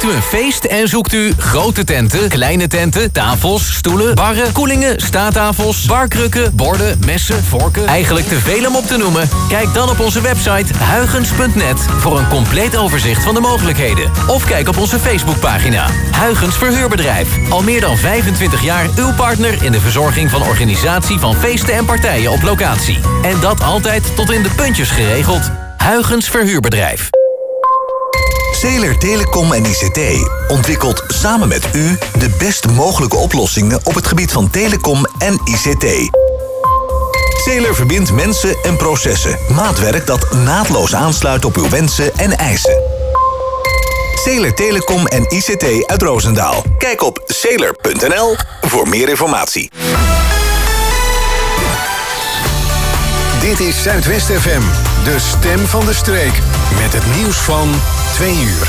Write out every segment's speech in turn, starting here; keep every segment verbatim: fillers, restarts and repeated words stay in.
Maakt u een feest en zoekt u grote tenten, kleine tenten, tafels, stoelen, barren, koelingen, staattafels, barkrukken, borden, messen, vorken. Eigenlijk te veel om op te noemen? Kijk dan op onze website huygens punt net voor een compleet overzicht van de mogelijkheden. Of kijk op onze Facebookpagina. Huygens Verhuurbedrijf. Al meer dan vijfentwintig jaar uw partner in de verzorging van organisatie van feesten en partijen op locatie. En dat altijd tot in de puntjes geregeld. Huygens Verhuurbedrijf. Zeeler Telecom en I C T ontwikkelt samen met u de best mogelijke oplossingen op het gebied van telecom en I C T. Zeeler verbindt mensen en processen. Maatwerk dat naadloos aansluit op uw wensen en eisen. Zeeler Telecom en I C T uit Roosendaal. Kijk op zeeler punt n l voor meer informatie. Dit is Zuidwest F M, de stem van de streek. Met het nieuws van twee uur.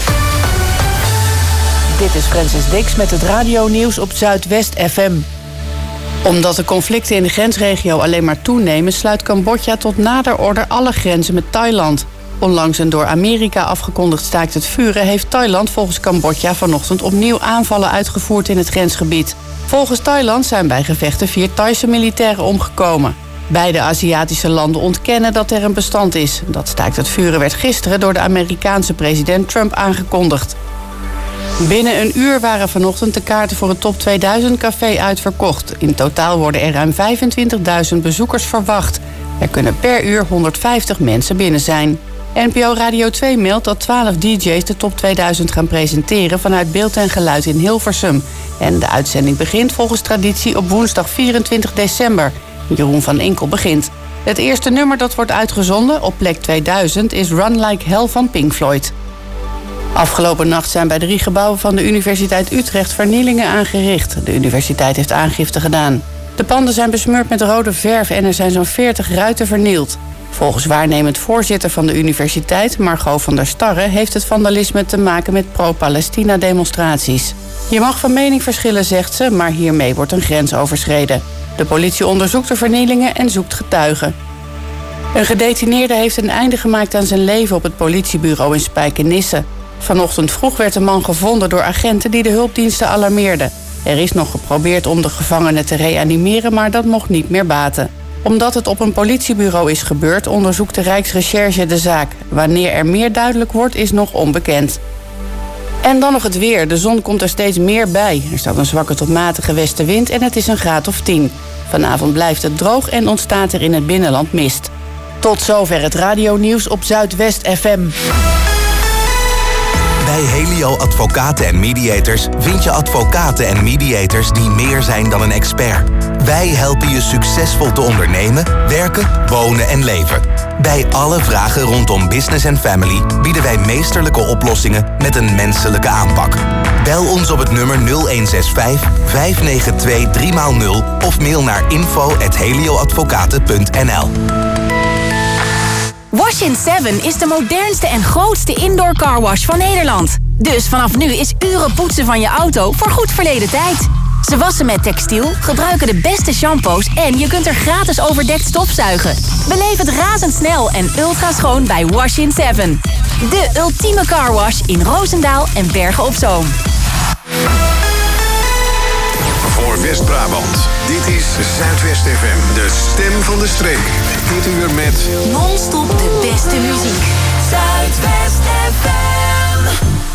Dit is Francis Dix met het radionieuws op Zuidwest F M. Omdat de conflicten in de grensregio alleen maar toenemen, sluit Cambodja tot nader order alle grenzen met Thailand. Onlangs een door Amerika afgekondigd staakt het vuren heeft Thailand volgens Cambodja vanochtend opnieuw aanvallen uitgevoerd in het grensgebied. Volgens Thailand zijn bij gevechten vier Thaise militairen omgekomen. Beide Aziatische landen ontkennen dat er een bestand is. Dat staakt het vuren werd gisteren door de Amerikaanse president Trump aangekondigd. Binnen een uur waren vanochtend de kaarten voor het Top tweeduizend café uitverkocht. In totaal worden er ruim vijfentwintigduizend bezoekers verwacht. Er kunnen per uur honderdvijftig mensen binnen zijn. N P O Radio twee meldt dat twaalf D J's de Top tweeduizend gaan presenteren vanuit Beeld en Geluid in Hilversum. En de uitzending begint volgens traditie op woensdag vierentwintig december. Jeroen van Enkel begint. Het eerste nummer dat wordt uitgezonden op plek tweeduizend is Run Like Hell van Pink Floyd. Afgelopen nacht zijn bij drie gebouwen van de Universiteit Utrecht vernielingen aangericht. De universiteit heeft aangifte gedaan. De panden zijn besmeurd met rode verf en er zijn zo'n veertig ruiten vernield. Volgens waarnemend voorzitter van de universiteit, Margot van der Starre, heeft het vandalisme te maken met pro-Palestina-demonstraties. Je mag van mening verschillen, zegt ze, maar hiermee wordt een grens overschreden. De politie onderzoekt de vernielingen en zoekt getuigen. Een gedetineerde heeft een einde gemaakt aan zijn leven op het politiebureau in Spijkenisse. Vanochtend vroeg werd de man gevonden door agenten die de hulpdiensten alarmeerden. Er is nog geprobeerd om de gevangene te reanimeren, maar dat mocht niet meer baten. Omdat het op een politiebureau is gebeurd, onderzoekt de Rijksrecherche de zaak. Wanneer er meer duidelijk wordt, is nog onbekend. En dan nog het weer. De zon komt er steeds meer bij. Er staat een zwakke tot matige westenwind en het is een graad of tien. Vanavond blijft het droog en ontstaat er in het binnenland mist. Tot zover het radionieuws op Zuidwest F M. Bij Helio Advocaten en Mediators vind je advocaten en mediators die meer zijn dan een expert. Wij helpen je succesvol te ondernemen, werken, wonen en leven. Bij alle vragen rondom business en family bieden wij meesterlijke oplossingen met een menselijke aanpak. Bel ons op het nummer nul een zes vijf, vijf negen twee, drie nul of mail naar info at helioadvocaten punt n l. Wash in seven is de modernste en grootste indoor carwash van Nederland. Dus vanaf nu is uren poetsen van je auto voor goed verleden tijd. Ze wassen met textiel, gebruiken de beste shampoos en je kunt er gratis overdekt stofzuigen. Beleef het razendsnel en ultra schoon bij Wash in seven. De ultieme carwash in Roosendaal en Bergen op Zoom. Voor West-Brabant, dit is Zuidwest F M, de stem van de streek. Dit uur met non-stop de beste muziek. Zuidwest F M.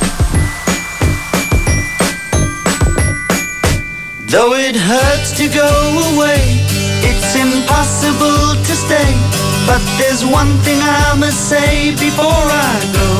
Though it hurts to go away, it's impossible to stay. But there's one thing I must say before I go.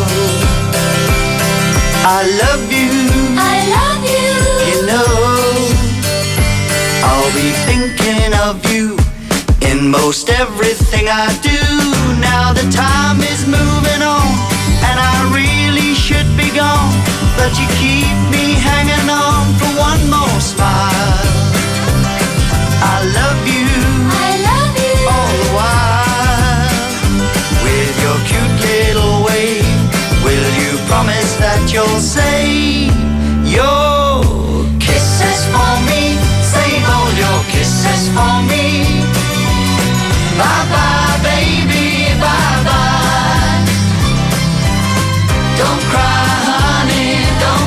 I love you. I love you. You know, I'll be thinking of you in most everything I do. Now the time is moving on, and I really should be gone. But you keep me hanging on for one more smile. I love you. I love you. All the while. With your cute little way, will you promise that you'll say your kisses for me? Save all your kisses for me. Bye bye, baby, bye bye. Don't cry, honey, don't.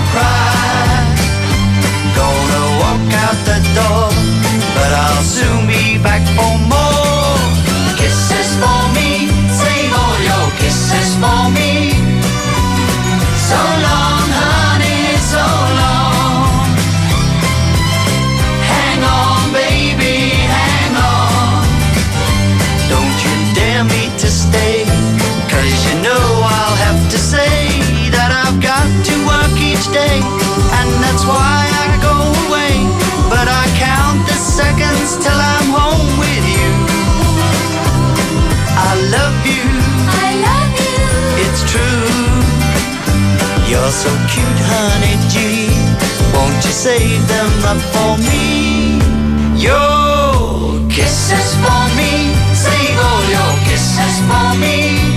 You're so cute, honey G. Won't you save them up for me? Your kisses for me. Save all your kisses for me.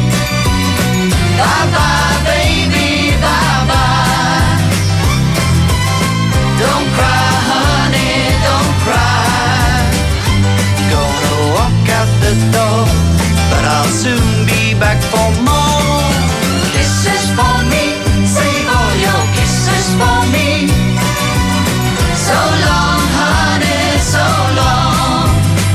Bye bye, baby, bye bye. Don't cry, honey, don't cry. Gonna walk out the door, but I'll soon be back for more. Kisses for me, save all your kisses for me. So long, honey, so long.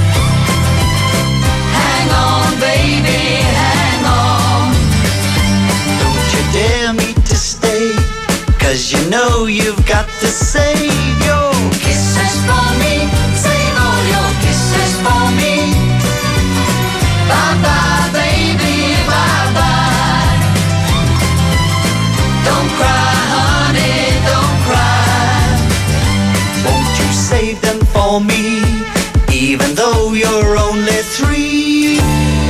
Hang on, baby, hang on. Don't you dare me to stay, 'cause you know you've got to save your kisses for me. Save all your kisses for me. Bye bye, baby, bye bye. Don't cry, honey, don't cry. Won't you save them for me, even though you're only three?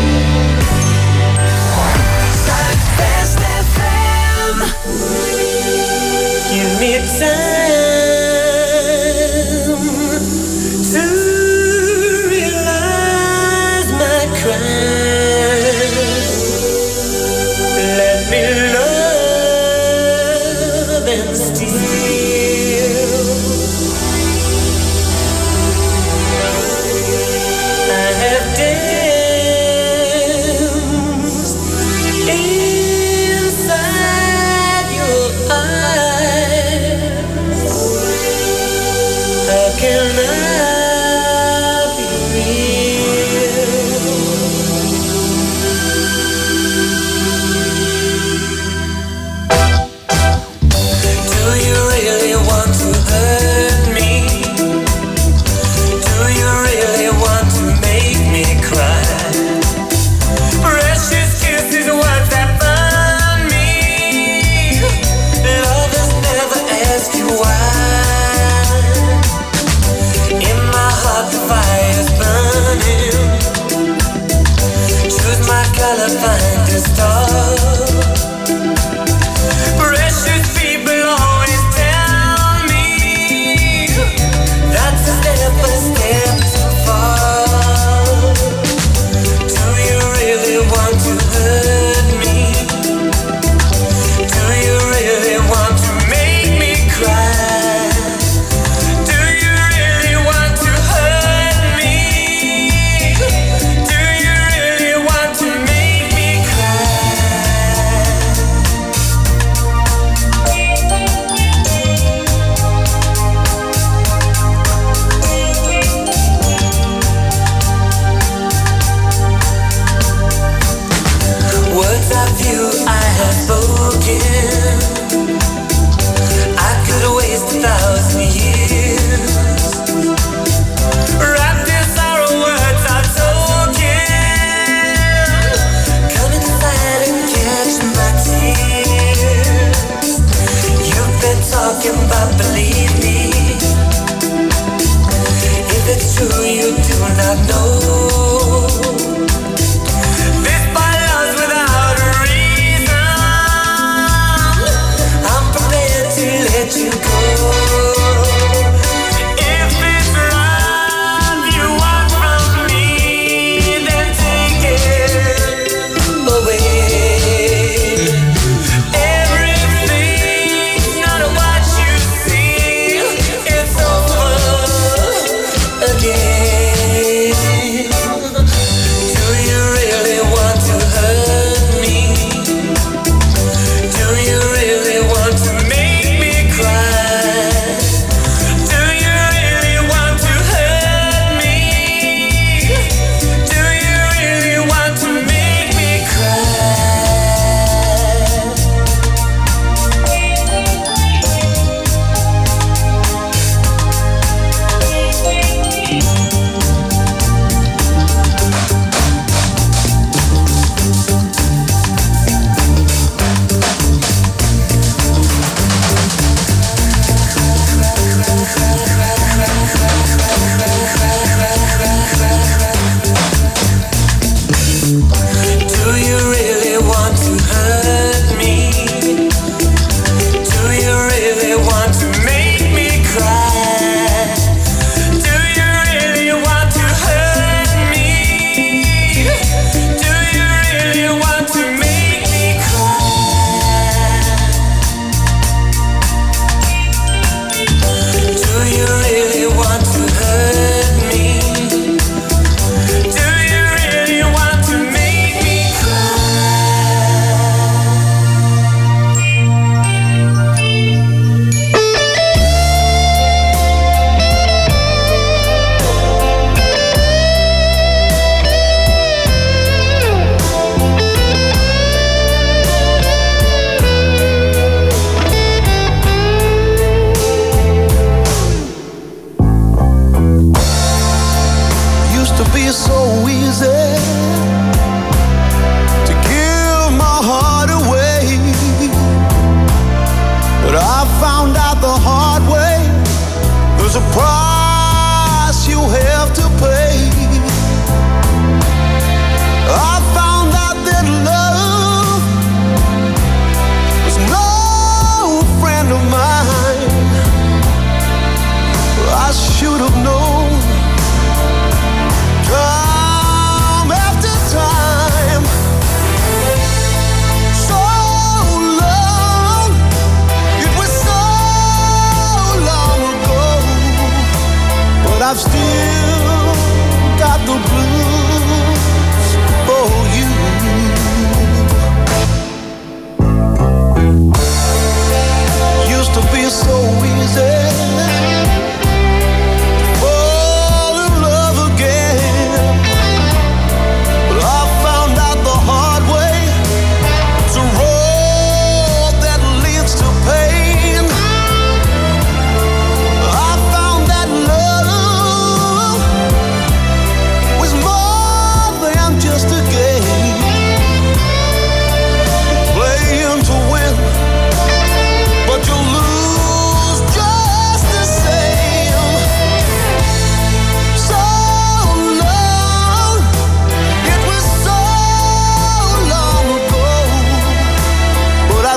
Southwest F M. Give me time to realize my crime. Let me love and steal. I have danced inside your eyes. How can I be real? Do you really want to hurt me? Do you really want to make me cry? Precious kisses, what that burn me. Lovers never ask you why. In my heart the fire's burning. Choose my color, find a star. Precious people always tell me that's a step, a step too far. Do you really want to hurt me? Do you really want to make me cry? Do you really want to hurt me? Do you really want to make me cry? Words of you I have spoken, I could waste a thousand years. Wrapped in sorrow, words are token. Come inside and catch my tears. You've been talking about, believe me. If it's true, you do not know. This by love's without a reason.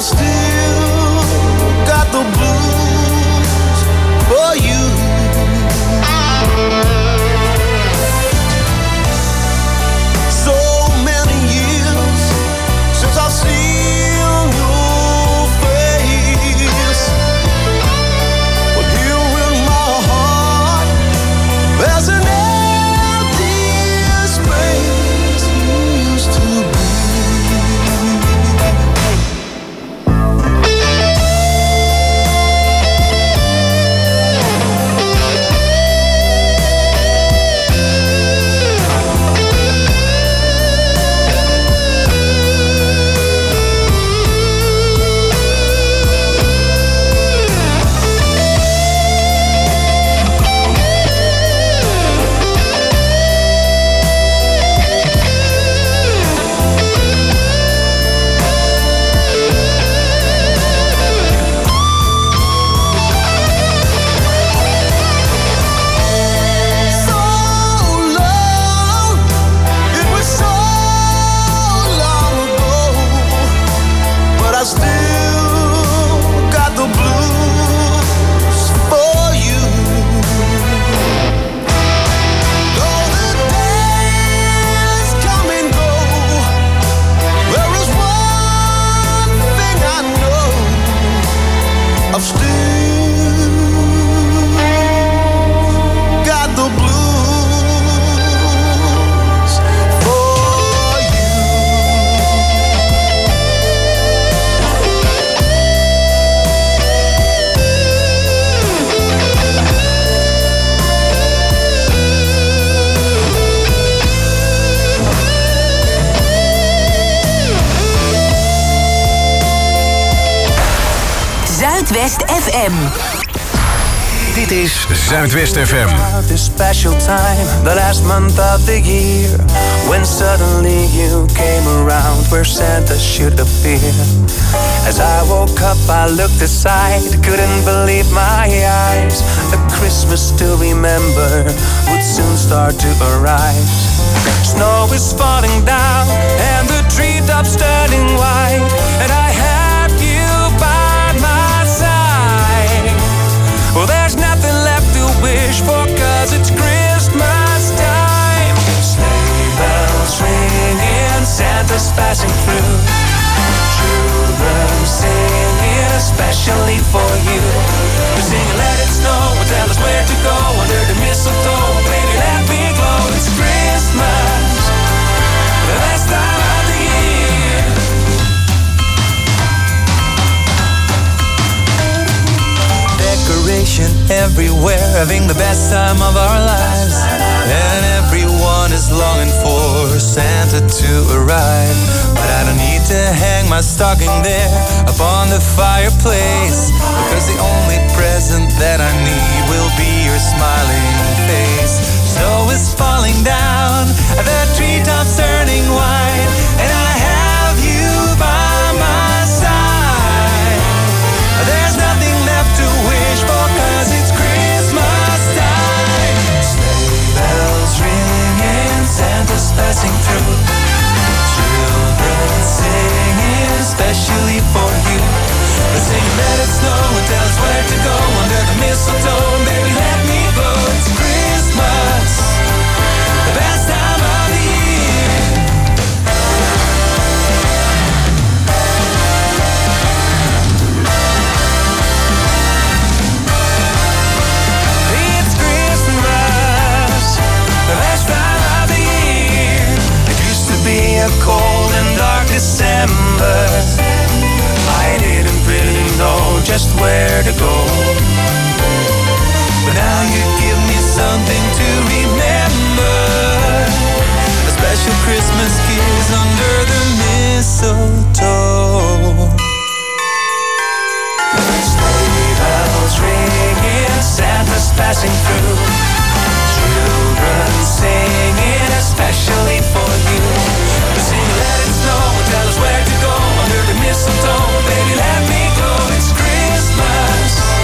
still got the blues for you. So many years since I've seen your face, but here in my heart there's an empty space used to be. Zuidwest F M. Dit is Zuidwest F M. This special time, the last month of the year, when suddenly you came around where Santa should appear. As I woke up, I looked aside, couldn't believe my eyes. The Christmas to remember would soon start to arrive. Snow is falling down and the treetops turning white, and I have you by my side. Well, there's nothing left to wish for, 'cause it's Christmas time. Sleigh bells ringing, Santa's passing through. Children singing especially for you. We're singing let it snow, and tell us where to go under the mistletoe. Baby, let me glow, it's Christmas, the best time of the year. Decoration everywhere, having the best time of our lives. And everyone is longing for Santa to arrive. But I don't need to hang my stocking there upon the fireplace, because the only present that I need will be your smiling face. Snow is falling down, the treetops turning white, and I have you by my side. There's nothing left to wish for, 'cause it's Christmas time. Sleigh bells ringing, Santa's passing through. Children singing especially for you. They sing let it snow and tell us where to go under the mistletoe. Baby, let me go, it's Christmas, the best time of the year. It's Christmas, the best time of the year. It used to be a cold and dark December. I didn't really know just where to go, but now you give me something to remember. A special Christmas kiss under the mistletoe. Sleigh bells ringing, Santa's passing through. Children singing especially for you. We sing let it snow and tell us where to go under the mistletoe. Baby, let me go, it's Christmas,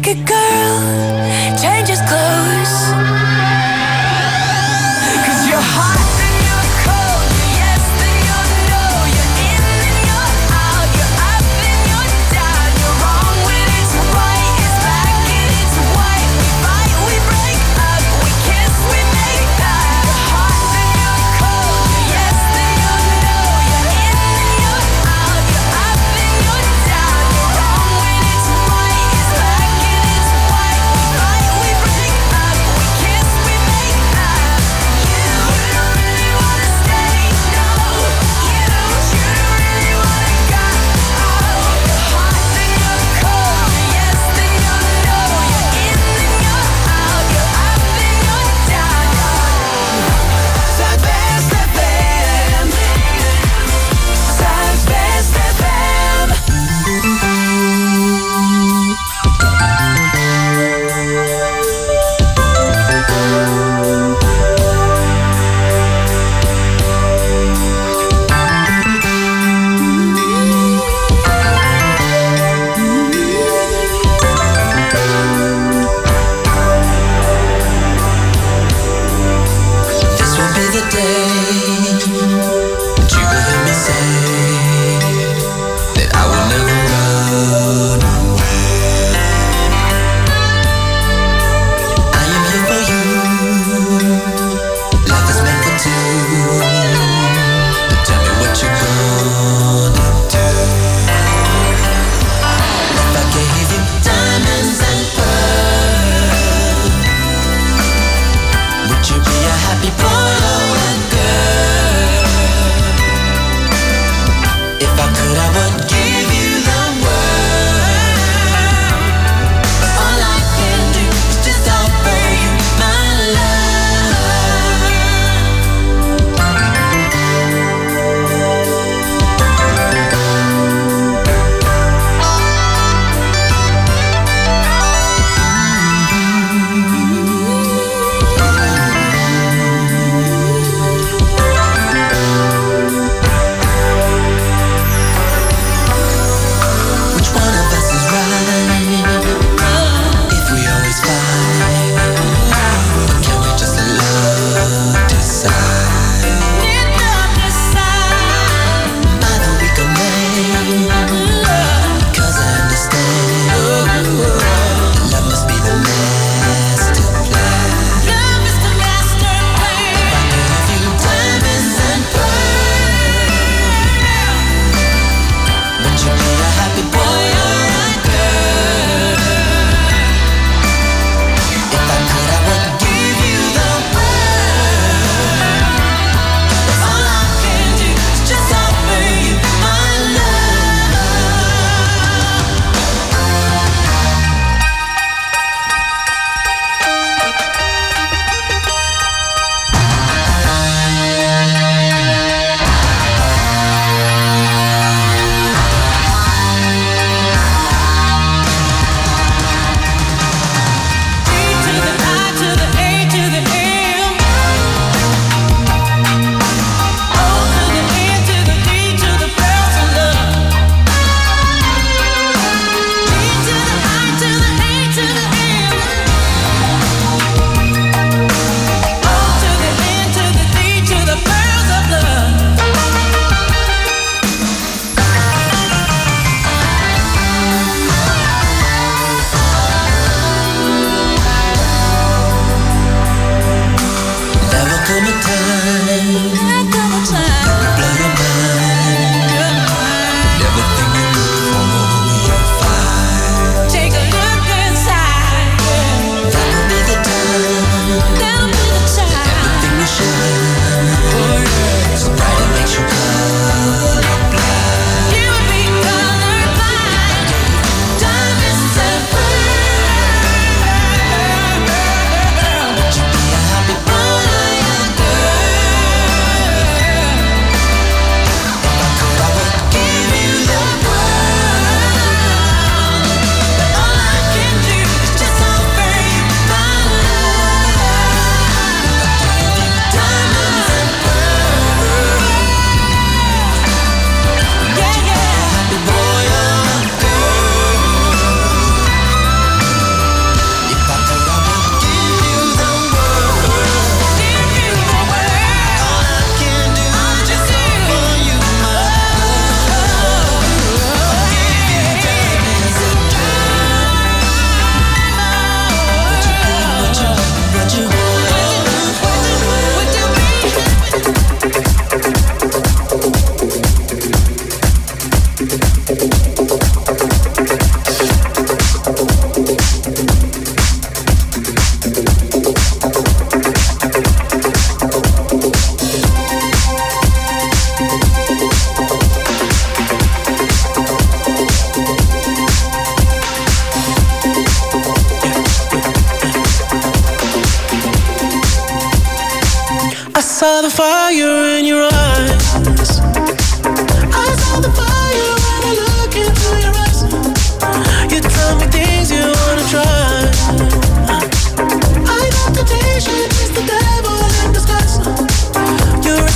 naked girl changes clothes. 'Cause you're hot and you're cold, you're yes and you're no, you're in and you're out, you're up and you're down, you're wrong when it's right, it's black and it's white. We fight, we break up, we kiss, we make up. You're hot and you're cold, you're yes and you're no, you're in and you're out, you're up and you're down, you're wrong when it's right, it's black and it's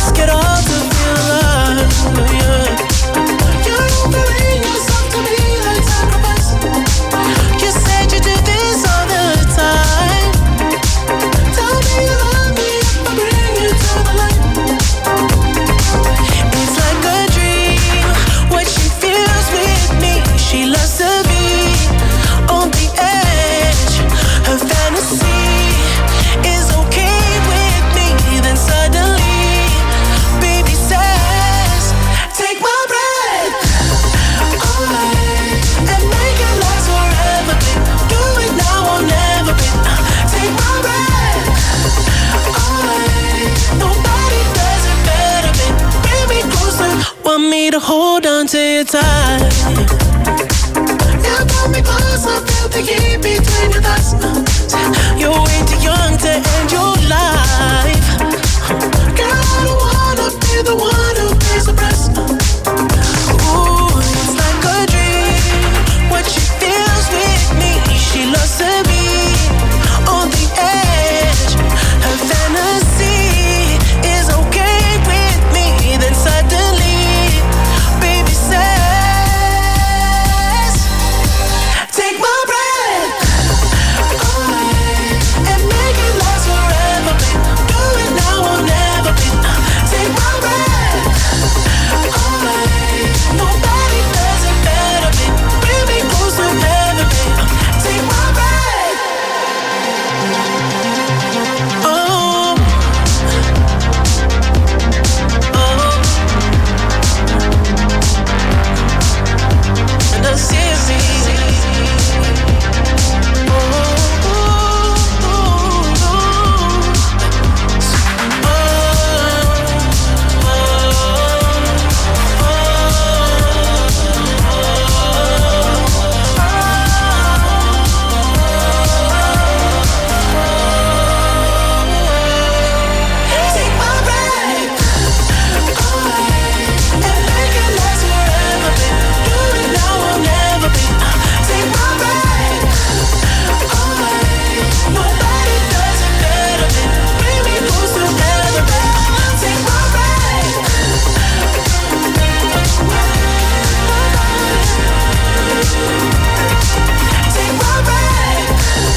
risk it all to feel alive. Yeah. You're offering yourself to me like sacrifice. You said you do this all the time. Tell me you love me if I bring you to the light. It's like a dream, what she feels with me. She loves to be on the edge. Her fantasy is okay with me. Then suddenly, baby says, take my breath away and make it last forever, babe. Do it now or never, babe. Take my breath away. Nobody does it better, babe. Bring me closer, want me to hold on to your tight. You pull me closer, feel the heat between your thighs. You're way too young to end your life. Girl, I don't wanna be the one who pays the price. Ooh, it's like a dream, what she feels with me. She loves to be on the edge. Her fantasy is okay with me. Then suddenly, baby says, take my breath away and make it last forever, babe. Do it now or never, babe. Take my breath away. Nobody does it better, babe. Bring me closer, never, babe. Take my breath. Oh, oh. And I see it. Take my breath away and make it last forever, babe. Do it now or never, babe. Take my breath away. Nobody does it better, babe. Bring me closer, never, babe. Take my breath. Take my breath.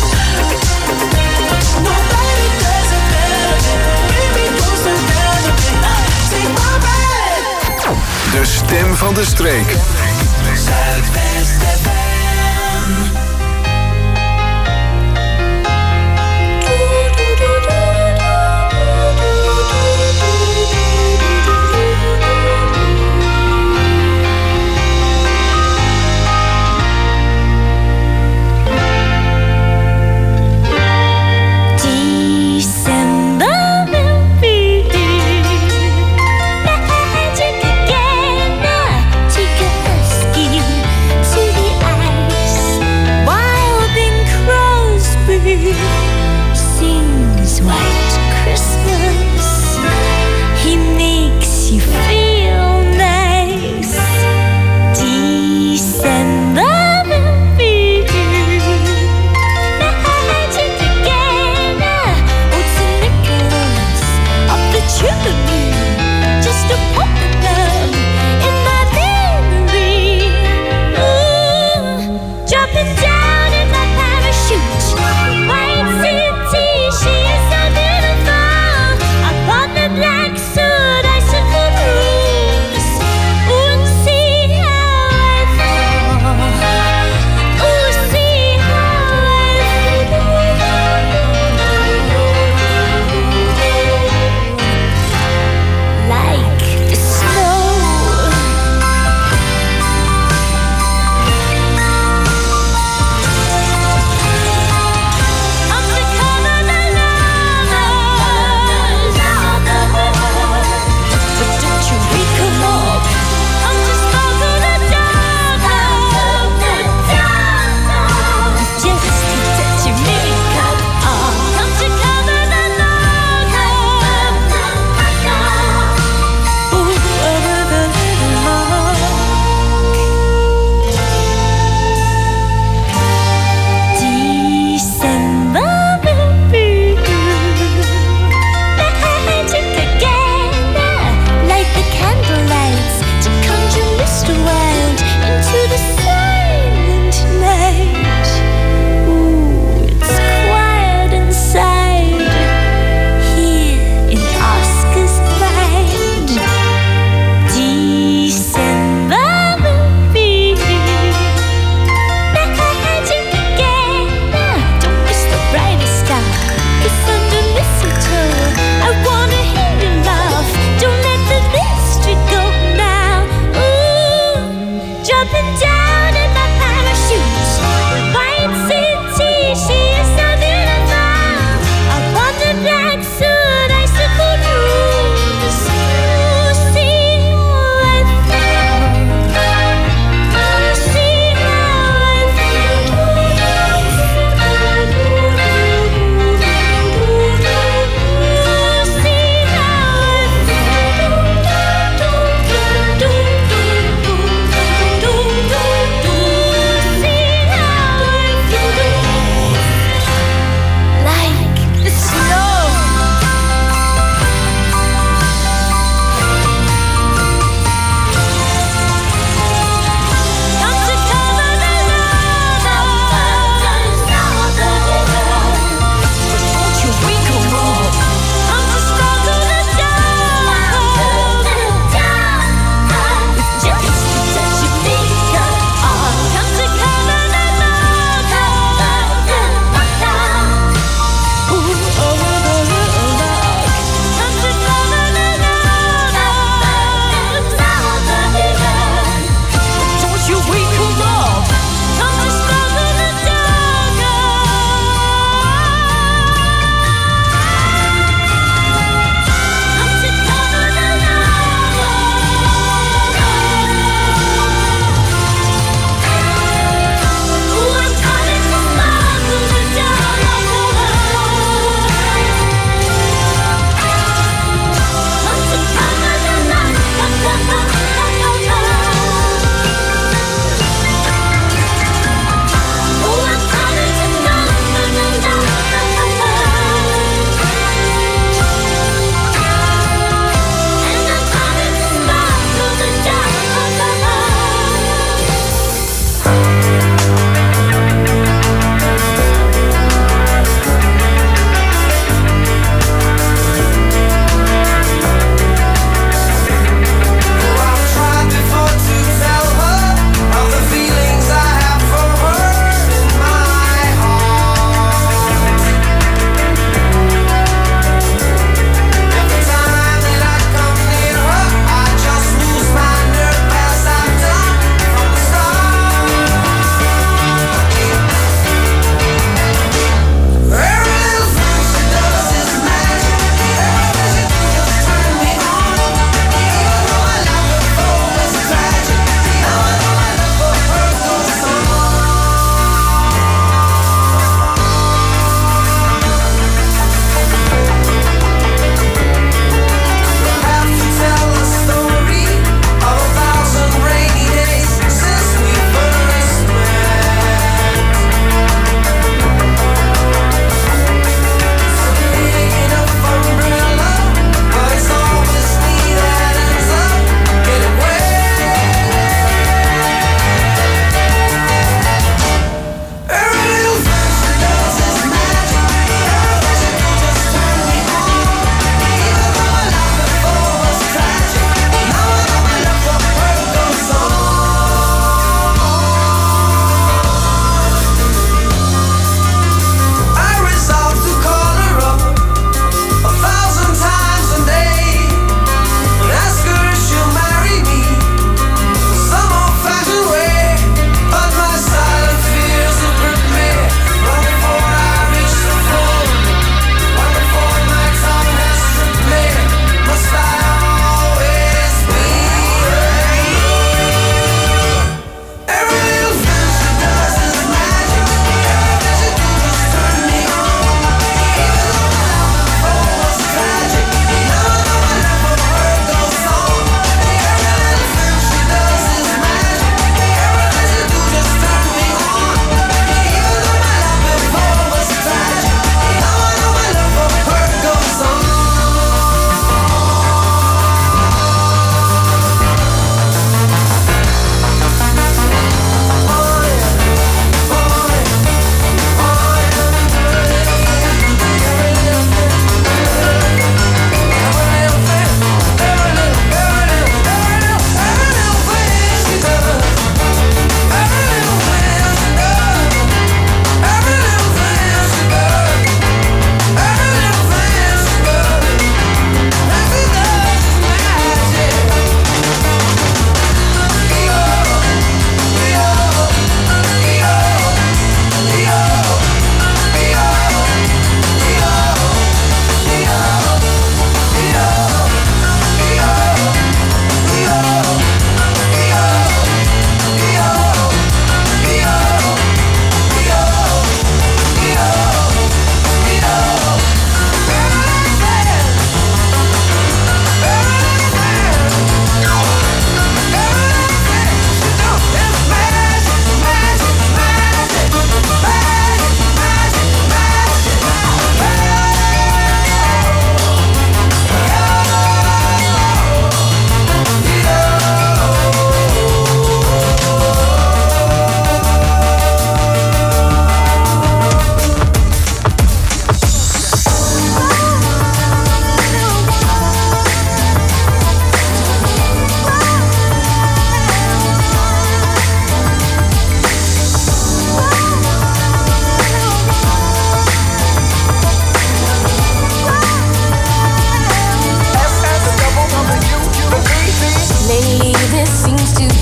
Nobody does it better, babe. Bring me closer, never, babe. Take my breath. De stem van de streek. Zuidwest F M. December will be magic again. Take a rescue to the ice.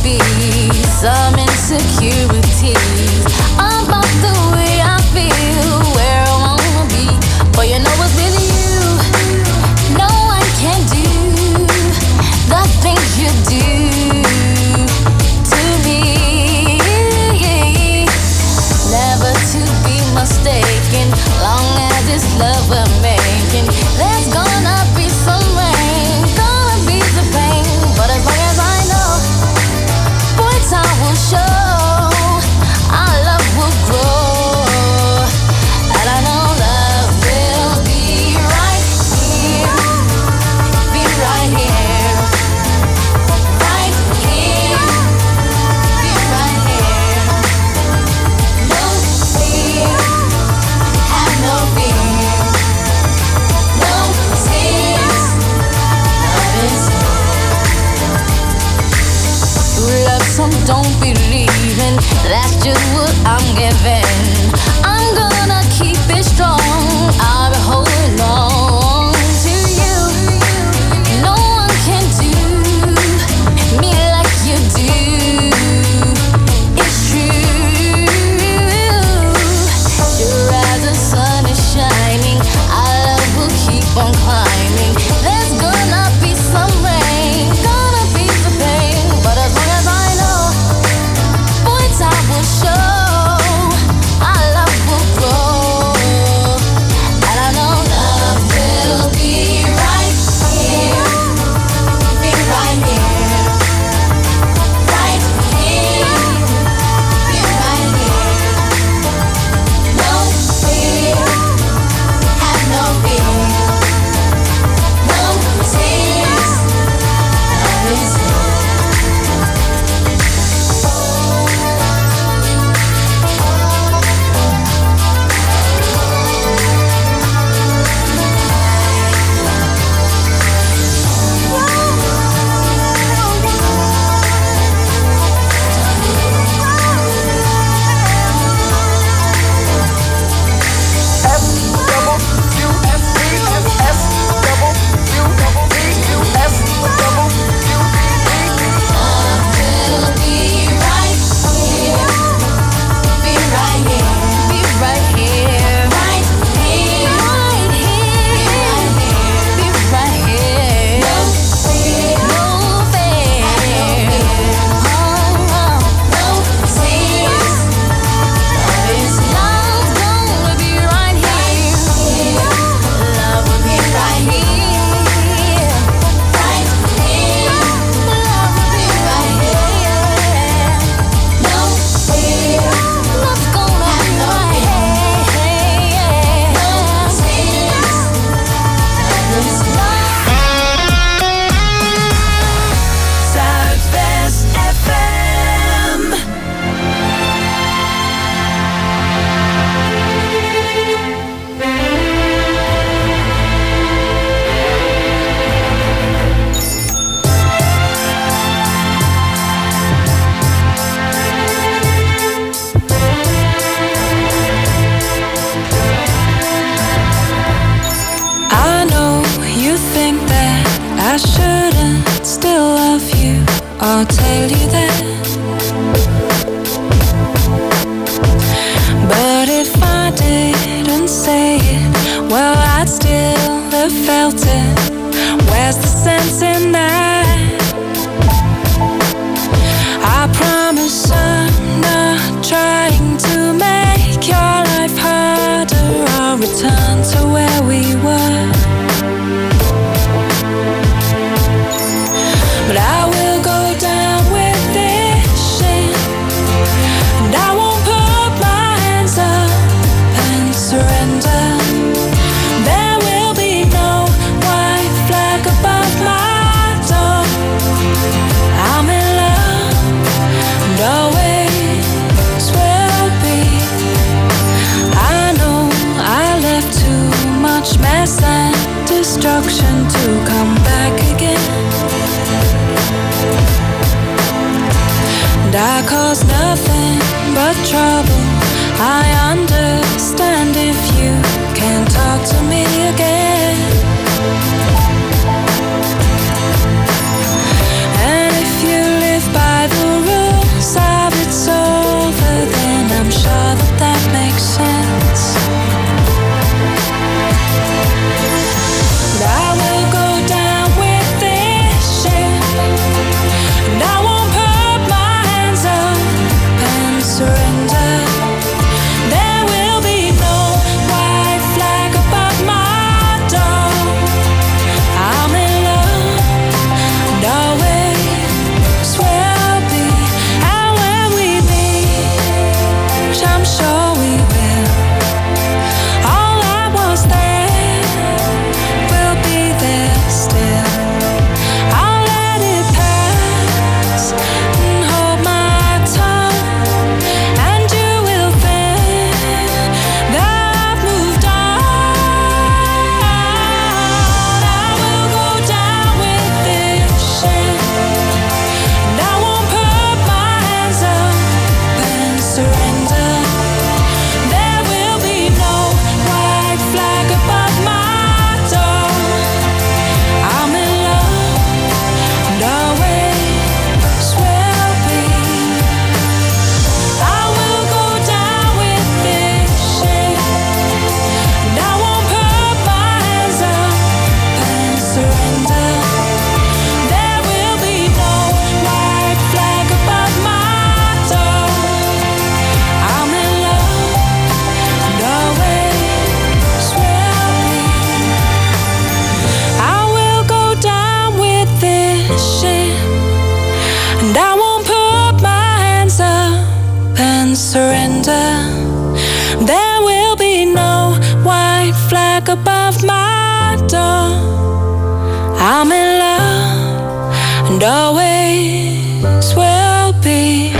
be some insecurities about the way I feel, where I wanna be. But you know what's with you? No one can do the things you do to me. Never to be mistaken, long as it's love we're making. There's gonna be some rain, gonna be the pain, but as long as I know, boy, time will show, our love will grow, and I know love will be right here, be right here, right here, be right here. No fear, have no fear, no tears, love is true love. Some don't believe in, that's just what I'm giving. I'm gonna keep it strong, I'll be holding on to you. No one can do me like you do, it's true. Sure as the sun is shining, our love will keep on climbing. There's gonna be some rain, gonna be the pain, but as long as I know, boy, time will show, our love will grow, and I know love will be right here, be right here, right here, be right here. No fear, have no fear, no tears, love is I know you think that I shouldn't still love you. I'll tell you that. But if I didn't say it, well, I'd still have felt it. Where's the sense in that? I promise I'm not trying to make your life harder. I'll return to where we were. But I will go down with this shit, and I won't put my hands up and surrender. There will be no white flag above my door. I'm in love, and always will be. I know I left too much mess and destruction to come back again. And I caused nothing but trouble. I understand if you can't talk to me again. And if you live by the always will be.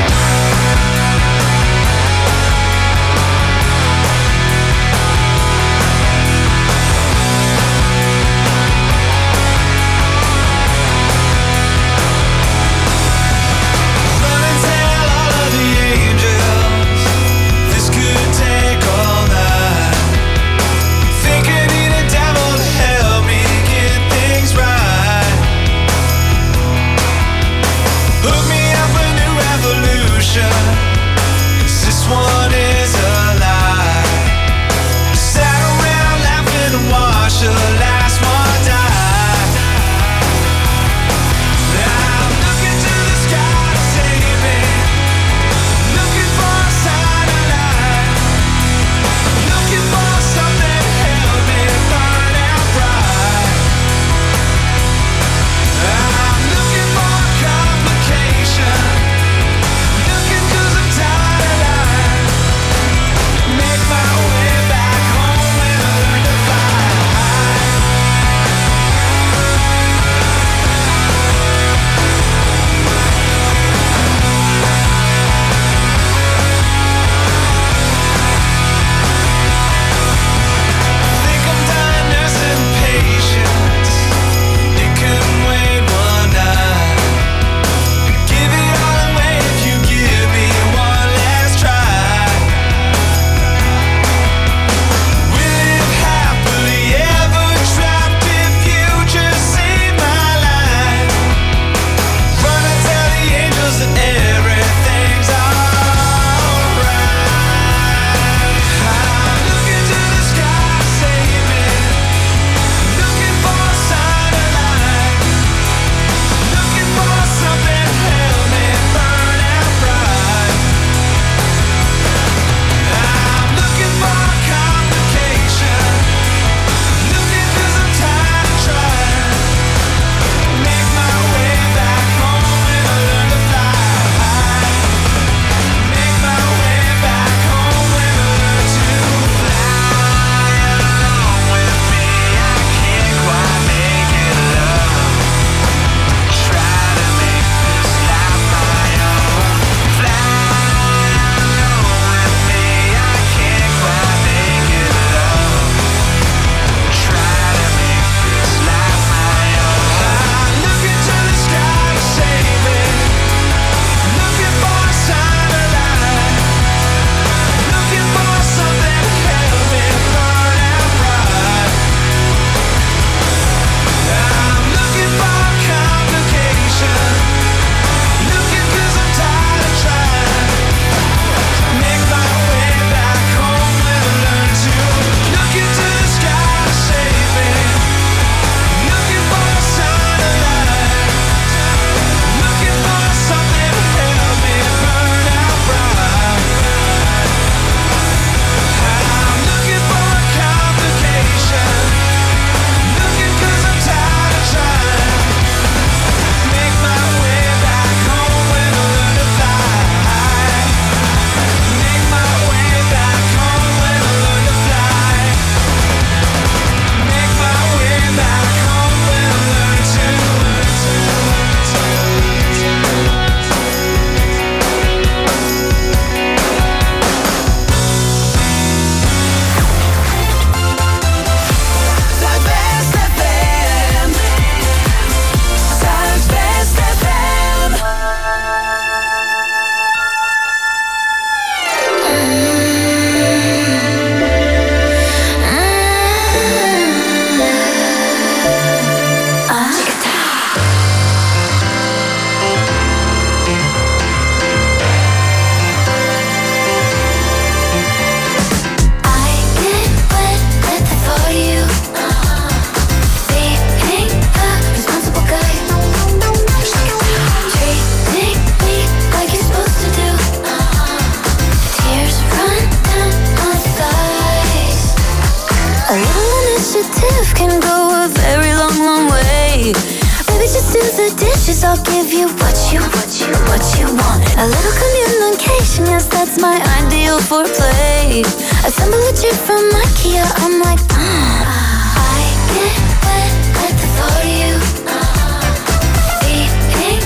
I'll give you what you, what you, what you want. A little communication, yes, that's my ideal foreplay. Assemble a chick from IKEA, I'm like, mm. I get wet like the thought of you. Feeling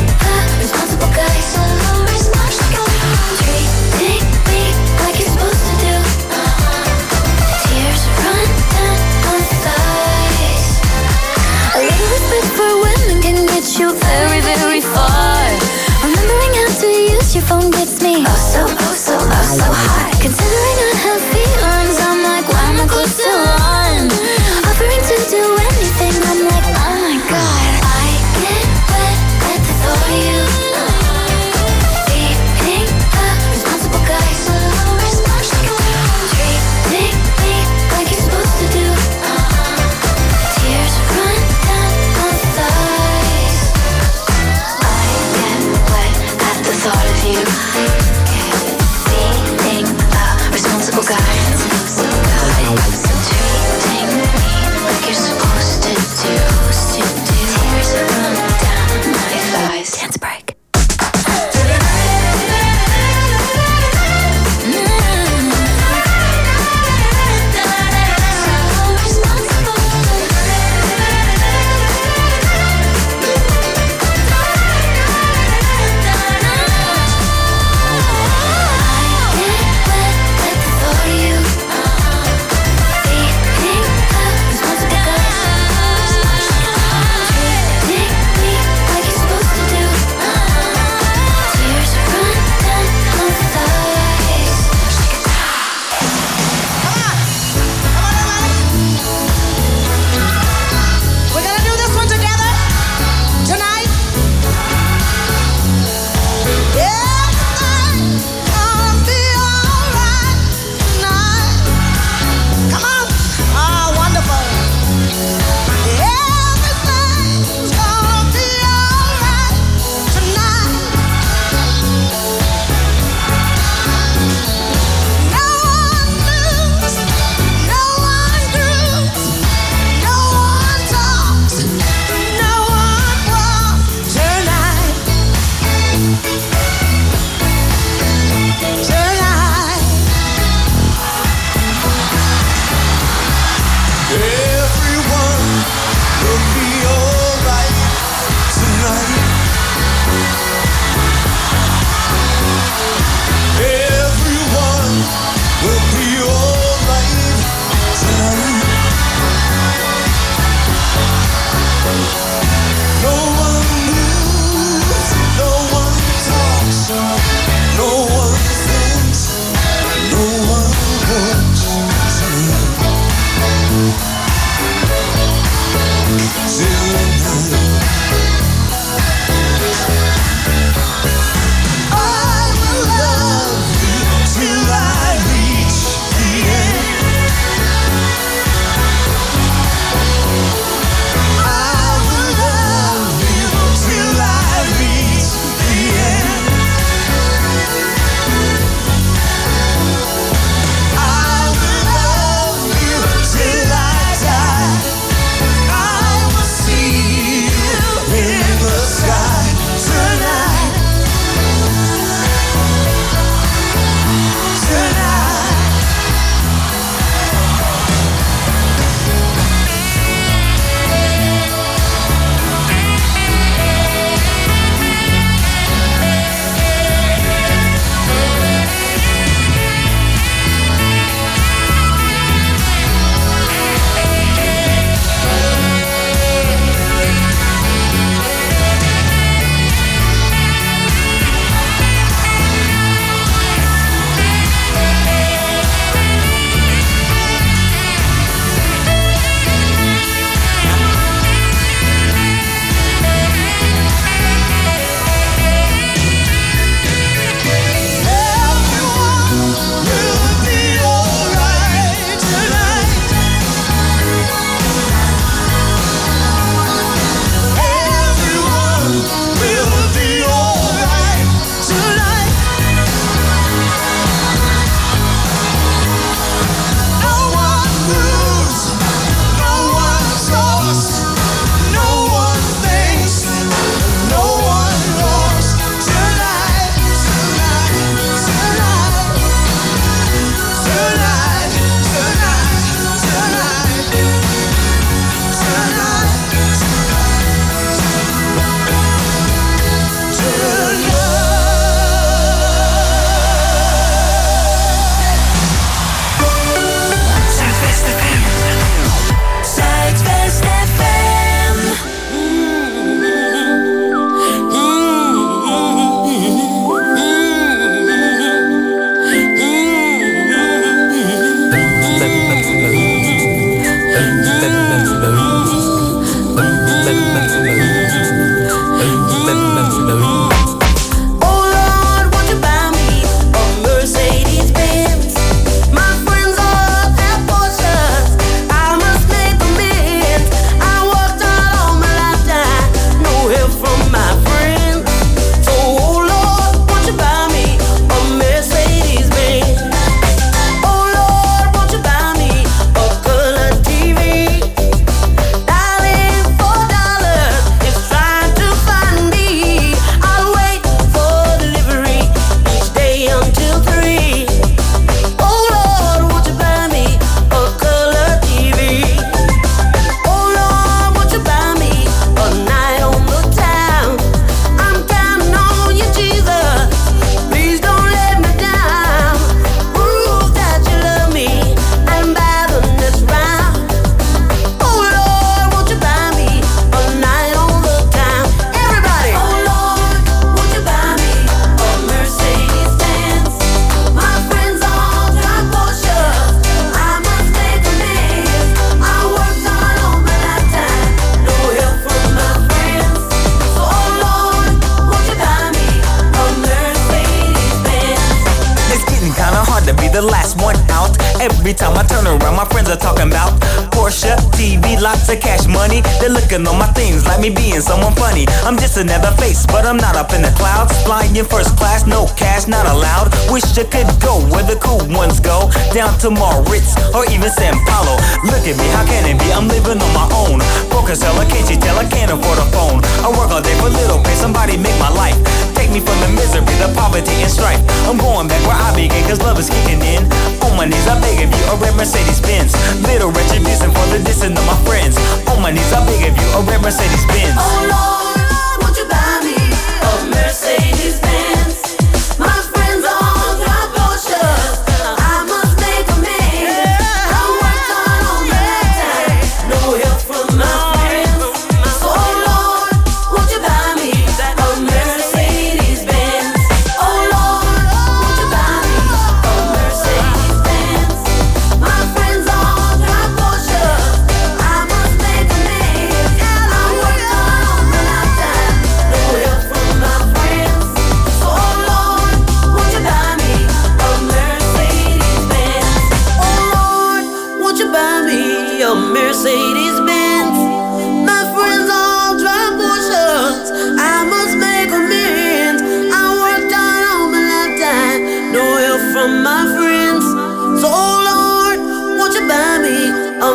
Every time I turn around, my friends are talking about Porsche, T V, lots of cash money. They're looking on my things like me being someone funny. I'm just another face, but I'm not up in the clouds. Flying in first class, no cash, not allowed. Wish I could go where the cool ones go, down to Moritz or even San Paulo. Look at me, how can it be? I'm living on my own. Broke as hell, can't you tell? I can't afford a phone. I work all day for little pay, somebody make my life. Take me from the misery, the poverty and strife. I'm going back where I began, cause love is kicking in. On my knees, I beg of you, a red Mercedes-Benz. Little retribution for the dissing of my friends. On my knees, I beg of you, a red Mercedes-Benz. Oh Lord, won't you buy me a Mercedes-Benz? My friends all drive Porsches. I must make amends. I worked hard all my lifetime, no help from my friends. So oh Lord, won't you buy me a Mercedes-Benz? Oh Lord, won't you buy me a Mercedes-Benz? My friends all drive Porsches. I must make amends. I worked hard all my lifetime, no help from my friends. So oh Lord, won't you buy me a Mercedes-Benz? Oh Lord, won't you buy me a Mercedes-Benz? My friends all drive Porsches. I must make amends. I worked hard all my lifetime, no help from my friends. So oh Lord, won't you buy me a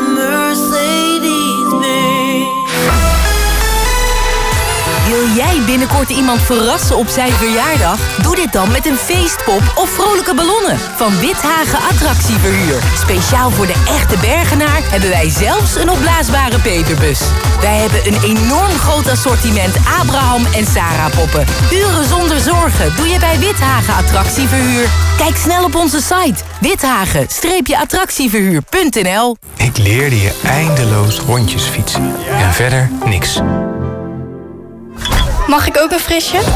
Mercedes-Benz? Wil jij binnenkort iemand verrassen op zijn verjaardag? Doe dit dan met een feestpop of vrolijke ballonnen van Withagen Attractieverhuur. Speciaal voor de echte Bergenaar hebben wij zelfs een opblaasbare peperbus. Wij hebben een enorm groot assortiment Abraham en Sarah poppen. Uren zonder zorgen doe je bij Withagen Attractieverhuur. Kijk snel op onze site withagen attractieverhuur punt n l. Ik leerde je eindeloos rondjes fietsen. En verder niks. Mag ik ook een frisje?